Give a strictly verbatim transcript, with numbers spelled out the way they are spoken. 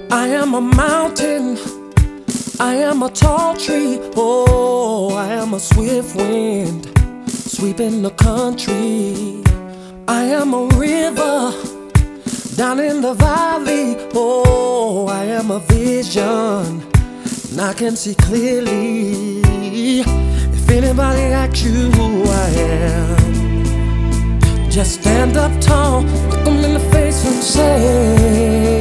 I am a mountain, I am a tall tree. Oh, I am a swift wind sweeping the country. I am a river down in the valley. Oh, I am a vision and I can see clearly. If anybody asks you who I am, just stand up tall, look them in the face and say